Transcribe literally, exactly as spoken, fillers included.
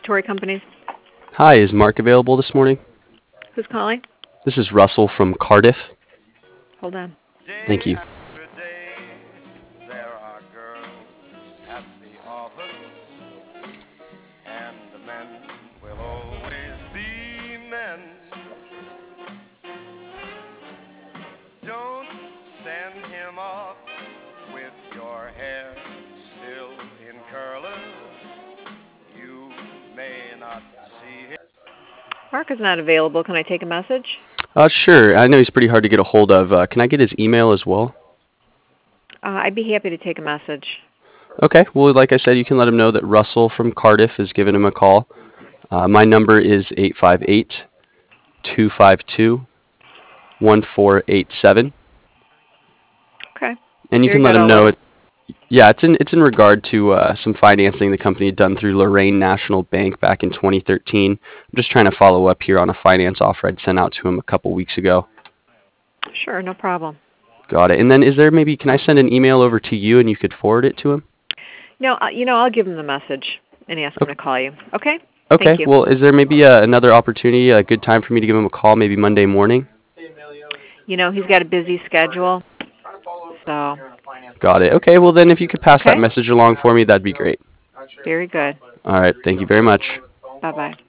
Inventory Companies. Hi, is Mark available this morning? Who's calling? This is Russell from Cardiff. Hold on. Thank Day you. after day, there are girls at the office, and the men will always be men. Don't send him off with your hair still in curlers. You may not see him. Mark is not available. Can I take a message? Uh, sure. I know he's pretty hard to get a hold of. Uh, can I get his email as well? Uh, I'd be happy to take a message. Okay. Well, like I said, you can let him know that Russell from Cardiff has given him a call. Uh, my number is eight five eight, two five two, one four eight seven. Okay. And you Very can let good. him I'll know let it. Yeah, it's in it's in regard to uh, some financing the company had done through Lorraine National Bank back in twenty thirteen. I'm just trying to follow up here on a finance offer I'd sent out to him a couple weeks ago. Sure, no problem. Got it. And then is there maybe, can I send an email over to you and you could forward it to him? No, uh, you know, I'll give him the message and ask him to call you. Okay? Okay. Thank you. Well, is there maybe uh, another opportunity, a good time for me to give him a call, maybe Monday morning? You know, he's got a busy schedule, so Got it. Okay. Well, then if you could pass that okay. message along for me, that'd be great. Very good. All right. Thank you very much. Bye-bye.